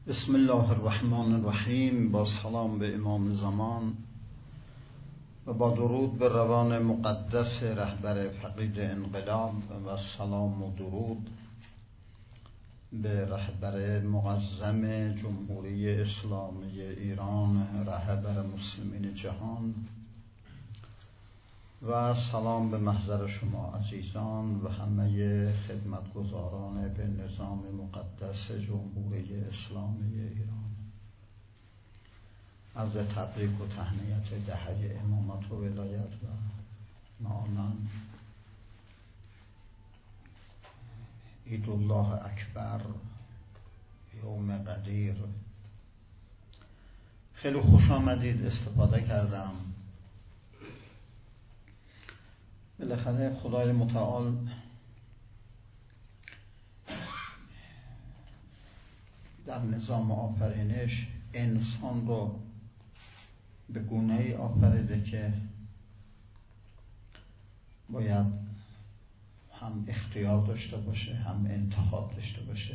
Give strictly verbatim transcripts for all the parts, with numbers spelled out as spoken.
بسم الله الرحمن الرحیم. با سلام به امام زمان و با درود به روان مقدس رهبر فقید انقلاب و سلام و درود به رهبر معظم جمهوری اسلامی ایران، رهبر مسلمین جهان، و سلام به محضر شما عزیزان و همه خدمتگزاران به نظام مقدس جمهوری اسلامی ایران. عرض تبریک و تهنیت دهه امامت و ولایت و معانا عید الله اکبر، یوم قدیر. خیلی خوش آمدید. استفاده کردم. بالاخره خدای متعال در نظام آفرینش انسان رو به گونه‌ای آفریده که باید هم اختیار داشته باشه، هم انتخاب داشته باشه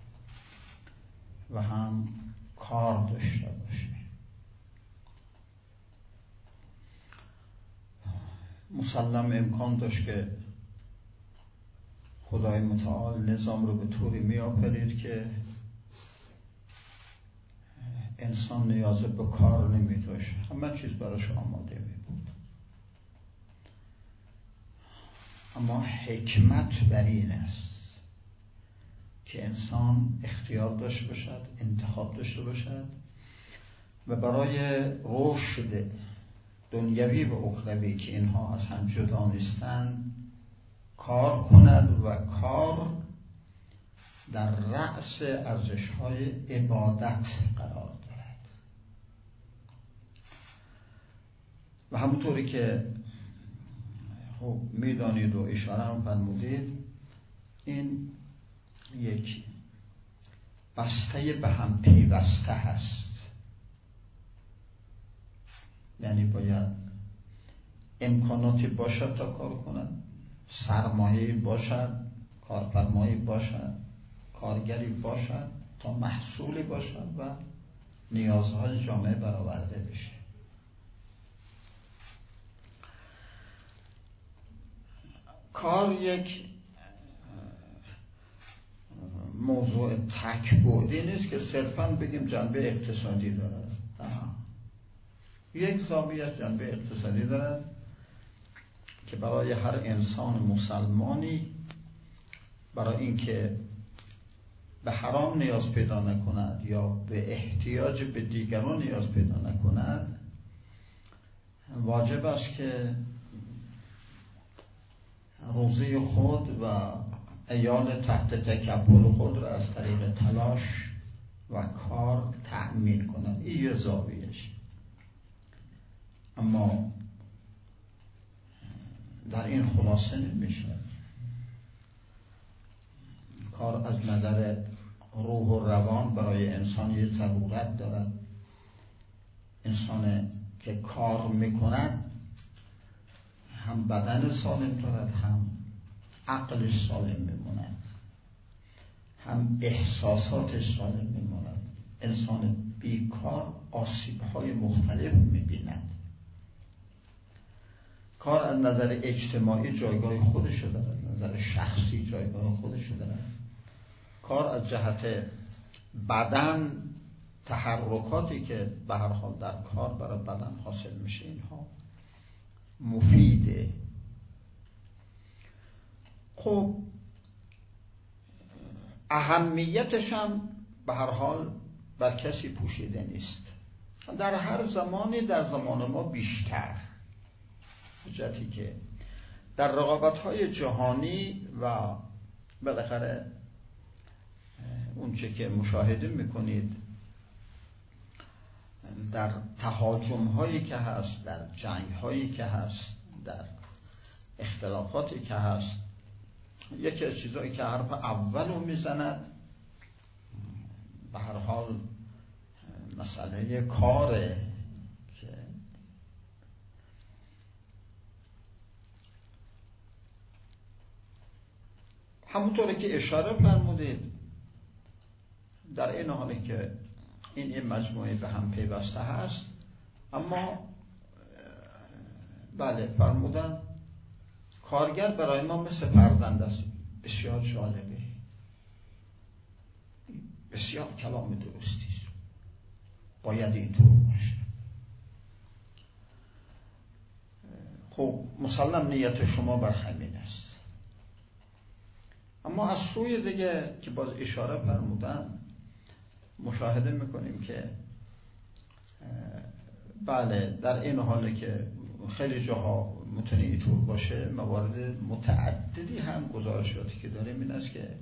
و هم کار داشته باشه. مسلم امکان داشت که خدای متعال نظام رو به طوری می آفرید که انسان نیاز به کار نمی داشت، همه چیز براش آماده می بود. اما حکمت بر این است که انسان اختیار داشته باشد، انتخاب داشته باشد و برای رشد دنیوی و اخروی که اینها از هم جدا نیستند کار کند و کار در رأس ارزش‌های عبادت قرار دارد. و همونطوری که خب میدانید و اشاره هم فرمودید، این یک بسته به هم پیوسته هست. یعنی باید امکاناتی باشد تا کار کند، سرمایه‌ای باشد، کارفرمایی باشد، کارگری باشد تا محصولی باشد و نیازهای جامعه برآورده بشه. کار یک موضوع تک‌بعدی نیست که صرفاً بگیم جنبه اقتصادی دارد. یک زاویه جنبه اقتصادی دارد که برای هر انسان مسلمانی برای اینکه به حرام نیاز پیدا نکند یا به احتیاج به دیگران نیاز پیدا نکند، واجب است که روزی خود و عیال تحت تکفل خود را از طریق تلاش و کار تأمین کند. این یه زاویه‌اش. اما در این خلاصه نمیشه. کار از نظر روح و روان برای انسان یه ضرورت دارد. انسان که کار میکند هم بدن سالم دارد، هم عقلش سالم میموند، هم احساساتش سالم میموند. انسان بیکار آسیب‌های مختلف میبیند. کار از نظر اجتماعی جایگاه خودش دارد، از نظر شخصی جایگاه خودش دارد. کار از جهت بدن، تحرکاتی که به هر حال در کار برای بدن حاصل میشه، اینها مفیده. خب اهمیتش هم به هر حال بر کسی پوشیده نیست. در هر زمانی در زمان ما بیشتر، حجتی که در رقابت‌های جهانی و بالاخره اونچه که مشاهده میکنید در تهاجم‌هایی که هست، در جنگ‌هایی که هست، در اختلافاتی که هست، یکی از چیزایی که حرف اول رو میزند به هر حال مسئله کاره که همونطوری که اشاره فرمودید در این حالی که این این مجموعه به هم پیوسته هست، اما بله فرمودن کارگر برای ما مثل فرزند است. بسیار جالبه، بسیار کلام درستی است، باید اینطور باشه. خب مسلم نیت شما بر همین است، اما از سوی دیگه که باز اشاره فرمودن مشاهده میکنیم که بله در این حاله که خیلی جاها میتونه اینطور باشه، موارد متعددی هم گزارشاتی که داریم این است که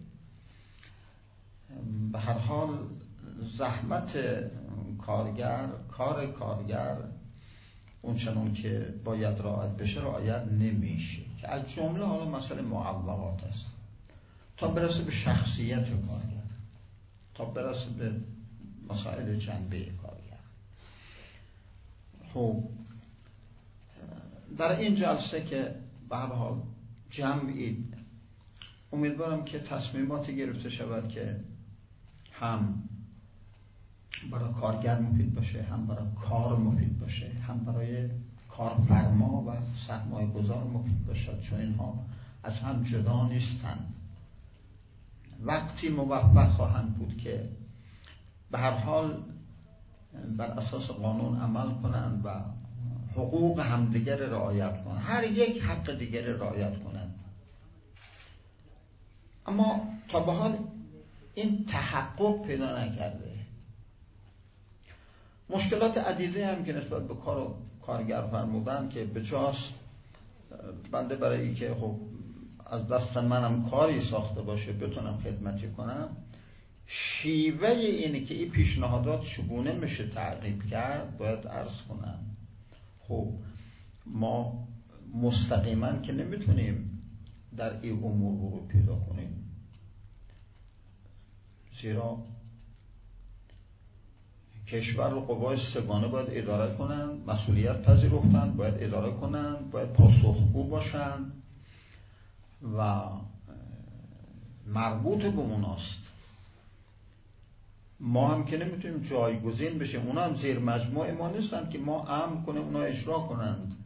به هر حال زحمت کارگر، کار کارگر اون چنون که باید رعایت بشه رعایت نمیشه، که از جمله حالا مسئله معوقات است تا برسه به شخصیت کارگر، تا برسه به مسائل جنبه کارگر. خب در این جلسه که به هر حال جمعی، امیدوارم که تصمیماتی گرفته شود که هم برای کارگر مفید باشه، هم برای کار مفید باشه، هم برای کارفرما و سرمایه گذار مفید باشد، چون اینها از هم جدا نیستند. وقتی موفق خواهند بود که به هر حال بر اساس قانون عمل کنند و حقوق همدیگر رعایت کنند، هر یک حق دیگر رعایت کنند. اما تا به حال این تحقق پیدا نکرده. مشکلات عدیده هم که نسبت به کار و کارگر فرمودن که بجاست بنده برای این که خب از دست منم کاری ساخته باشه بتونم خدمتی کنم، شیوه اینه که این پیشنهادات چگونه میشه تعقیب کرد باید عرض کنم. خب ما مستقیما که نمیتونیم در این امور ورود پیدا کنیم، زیرا کشور و قوای سگانه باید اداره کنند، مسئولیت پذیرفتند، باید اداره کنند، باید پاسخگو باشند و مربوط به اوناست. ما هم که نمیتونیم جایگزین بشیم، اونا هم زیر مجموعه ما نیستند که ما امر کنیم اونا اجرا کنند.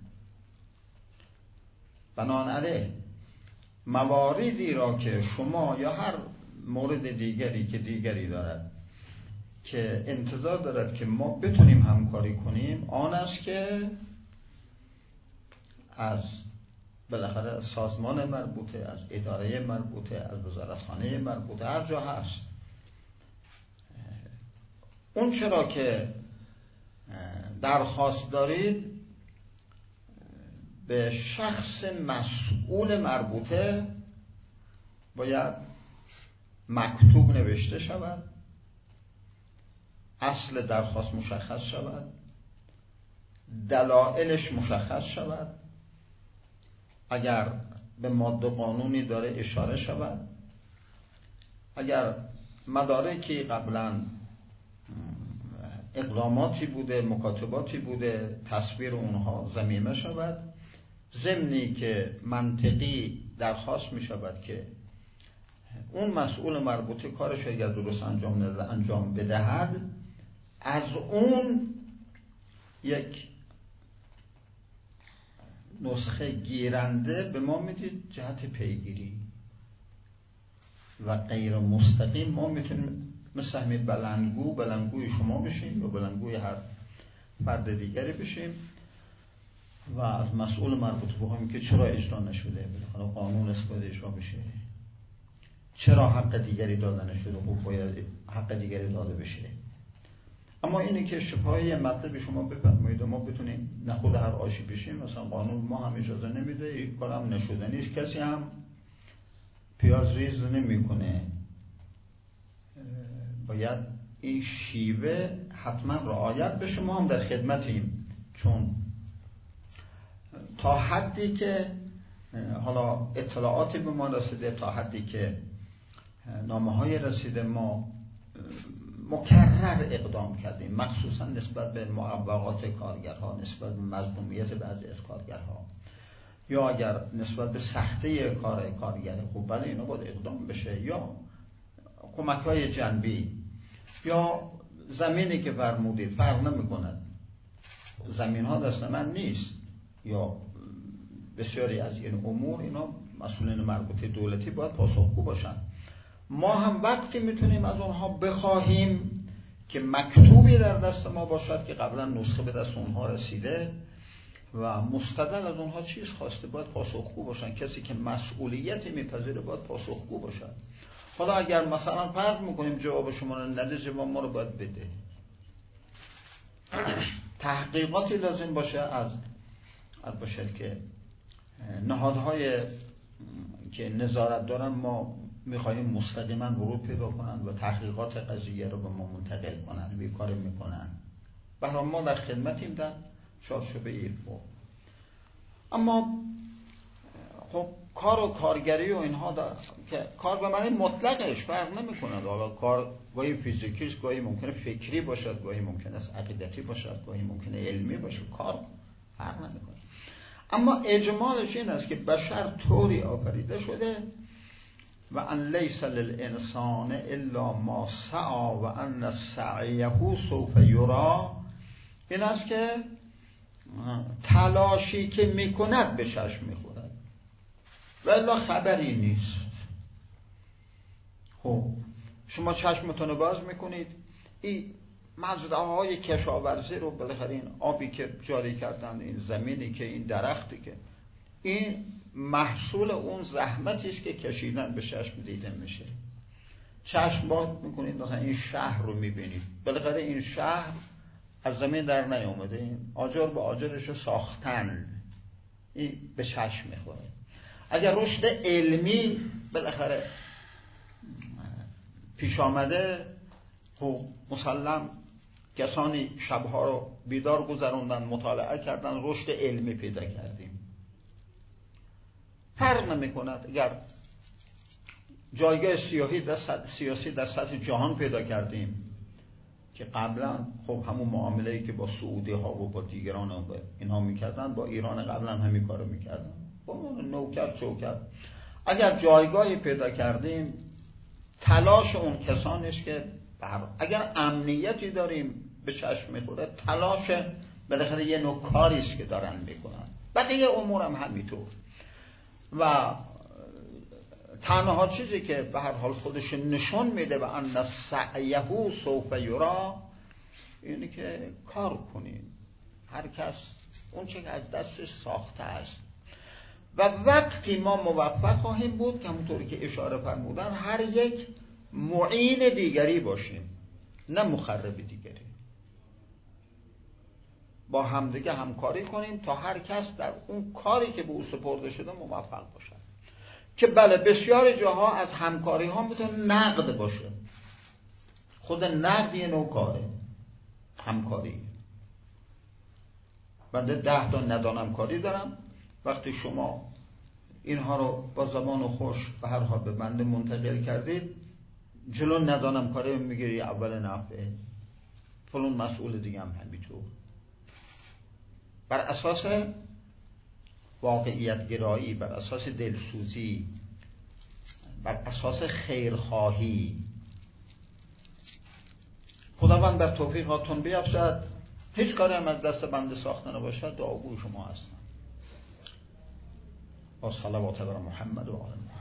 بنابراین مواردی را که شما یا هر مورد دیگری که دیگری دارد که انتظار دارد که ما بتونیم همکاری کنیم، آن است که از بالاخره سازمان مربوطه، از اداره مربوطه، از وزارتخانه مربوطه، هر جا هست، اون چرا که درخواست دارید به شخص مسئول مربوطه باید مکتوب نوشته شود، اصل درخواست مشخص شود، دلایلش مشخص شود، اگر به ماده قانونی داره اشاره شود، اگر مدارکی قبلا اقداماتی بوده، مکاتباتی بوده، تصویر اونها ضمیمه شود، ضمنی که منطقی درخواست می شود که اون مسئول مربوطه کارش اگر درست انجام نده انجام بدهد، از اون یک نسخه گیرنده به ما میدید جهت پیگیری و غیر مستقیم ما میتونیم مثل همین بلندگو بلندگوی شما بشیم و بلندگوی هر فرد دیگری بشیم و از مسئول مربوط بخوایم که چرا اجرا نشده، بالاخره قانون است باید اجرا بشه، چرا حق دیگری داده نشده، خب باید حق دیگری داده بشه. اما اینه که شفاهی مطلب شما بفرمایید ما بتونیم نخود هر آشی بشیم، مثلا قانون ما هم اجازه نمیده، این کارم نشده نیست، کسی هم پیاز ریز نمیکنه، باید این شیوه حتما رعایت بشه. ما هم در خدمتیم، چون تا حدی که حالا اطلاعاتی به ما رسیده، تا حدی که نامه های رسیده، ما مکرر اقدام کردیم، مخصوصا نسبت به معوقات کارگرها، نسبت به مظلومیت بعضی از کارگرها، یا اگر نسبت به سخته کار کارگر، خب بله اینا باید اقدام بشه، یا کمک های جنبی. یا زمینی که فرمودید فرق نمی‌کند، زمین ها دست من نیست، یا بسیاری از این امور اینا مسئولین مربوطه دولتی باید پاسخگو باشن. ما هم وقتی میتونیم از اونها بخواهیم که مکتوبی در دست ما باشد که قبلا نسخه به دست اونها رسیده و مستدل از اونها چیز خواسته، باید پاسخگو باشن. کسی که مسئولیتی میپذیره باید پاسخگو باشد. حالا اگر مثلا فرض میکنیم جواب شما رو نده، جواب ما رو باید بده. تحقیقاتی لازم باشه از از باشد که نهادهای که نظارت دارن ما میخواییم مستقیما ورود پیدا کنن و تحقیقات قضیه رو به ما منتقل کنن، بیکار میکنن. برای ما در خدمتیم در چارچوبه علم. اما خب کار و کارگری و اینها دا... که کار به معنی مطلقش فرق نمیکنه. حالا کار گاهی فیزیکیش، گاهی ممکنه فکری باشد، گاهی ممکنه است عقیدتی باشد، گاهی ممکنه علمی باشه. کار فرق نمیکنه. اما اجمالش این است که بشر طوری آفریده شده و ان لیس للانسان الا ما سعی و ان سعیه سوف یری. این است که تلاشی که میکند به چشم میخورد و الا خبری نیست. خب شما چشمتون باز میکنید، این مزرعه های کشاورزی رو بالاخره این آبی که جاری کردن، این زمینی که، این درختی که، این محصول اون زحمتی است که کشیدن به چشم دیده میشه. چشم باز میکنید مثلا این شهر رو میبینید، بالاخره این شهر از زمین در نیامده، این آجر به آجرش ساختن، این به چشم میخوره. اگر رشد علمی بالاخره پیش آمده، خب مسلم کسانی شبها رو بیدار گذروندن، مطالعه کردن، رشد علمی پیدا کردیم. فرق نمی کند اگر جایگاه سیاسی در سطح سیاسی در سطح جهان پیدا کردیم که قبلا خب همون معامله‌ای که با سعودی ها و با دیگران و با اینها میکردن، با ایران قبلا همین کارو میکردن، با نوکر چوکر. اگر جایگاهی پیدا کردیم، تلاش اون کسانش که اگر امنیتی داریم به چشم میخوره، تلاش بالاخره یه نوع کاری است که دارن میکنن. بقیه امور هم همینطور. و تنها چیزی که به هر حال خودش نشون میده و ان سعیه سوف یری، اینه که کار کنیم. هر کس اون چه که از دستش ساخته است و وقتی ما موفق خواهیم بود که همونطوری که اشاره فرمودن هر یک معین دیگری باشیم، نه مخرب دیگری. با همدیگه همکاری کنیم تا هر کس در اون کاری که به او سپرده شده موفق باشه. که بله بسیار جاها از همکاری ها میتونه نقد باشه. خود نقد یه نوع کاره، همکاری. بنده ده تا ندانم کاری دارم، وقتی شما اینها رو با زبان خوش به هر حال به بنده منتقل کردید، جلو ندانم کاری میگیری اول نفعه، فلان مسئول دیگه هم همینطور. بر اساس واقعیت گرایی، بر اساس دلسوزی، بر اساس خیرخواهی. خداوند بر توفیقاتون بیفزد. هیچ کاری هم از دست بنده ساخته نباشد، دعاگوی شما هستم. با صلوات بر محمد و آل محمد.